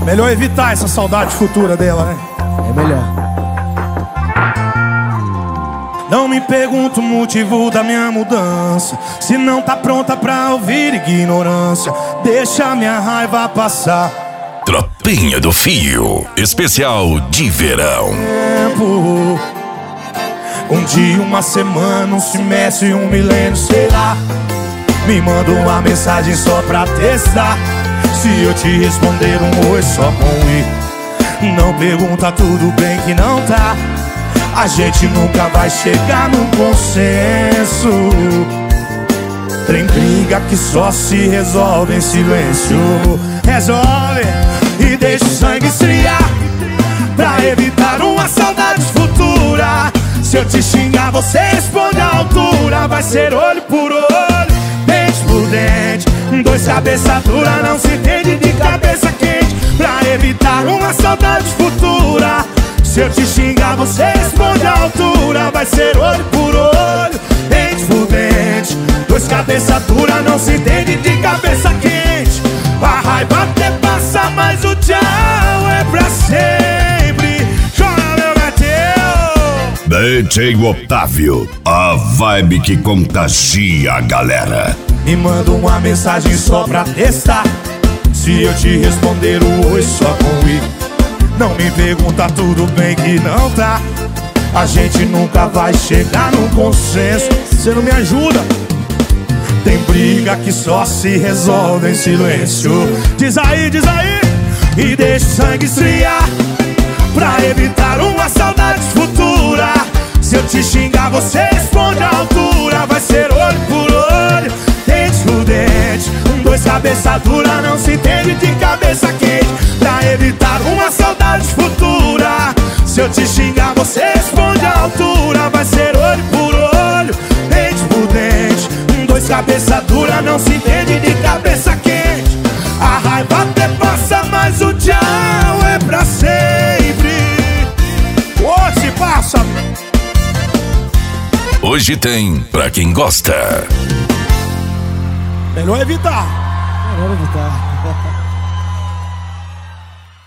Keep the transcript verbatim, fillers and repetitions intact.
Melhor evitar essa saudade futura dela, né? É melhor. Não me pergunta o motivo da minha mudança. Se não tá pronta pra ouvir ignorância, deixa minha raiva passar. Tropinha do Fio, especial de verão. Tempo. Um dia, uma semana, um semestre, um milênio, sei lá. Me manda uma mensagem só pra testar. Se eu te responder um oi só com i, não pergunta tudo bem que não tá. A gente nunca vai chegar num consenso. Tem briga que só se resolve em silêncio. Resolve e deixa o sangue esfriar, pra evitar uma saudade futura. Se eu te xingar, você responde à altura. Vai ser olho por olho, dente por dente. Dois cabeça dura não se entende de cabeça quente. Pra evitar uma saudade futura. Se eu te xingar, você responde à altura. Vai ser olho por olho, dente por dente. Dois cabeça dura não se entende de cabeça quente. A raiva até passa, mas o tchau é pra sempre. Chora, meu Mateu. D J Otávio, a vibe que contagia a galera. Me manda uma mensagem só pra testar. Se eu te responder o oi só com i, não me pergunta tudo bem que não tá. A gente nunca vai chegar num consenso. Você não me ajuda. Tem briga que só se resolve em silêncio. Diz aí, diz aí. E deixa o sangue esfriar, pra evitar uma saudade futura. Se eu te xingar, você responde à altura. Vai ser olho por olho, dente por dente. Dois cabeça dura não se entende de cabeça quente. Pra evitar uma saudade futura. Se eu te xingar, você responde à altura. Vai ser olho por olho, dente por dente. Dois cabeça dura não se entende de cabeça quente. A raiva até passa, mas o tchau é pra sempre. Ô, se passa. Hoje tem pra quem gosta. Melhor evitar. Melhor evitar.